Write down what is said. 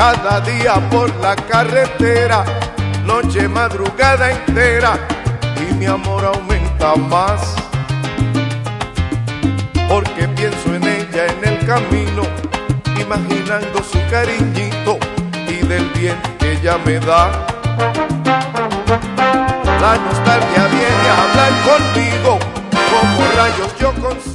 cada día por la carretera, noche, madrugada entera, y mi amor aumenta más, porque pienso en ella en el camino, imaginando su cariñito y del bien que ella me da. La nostalgia viene a hablar conmigo, como rayos yo consigo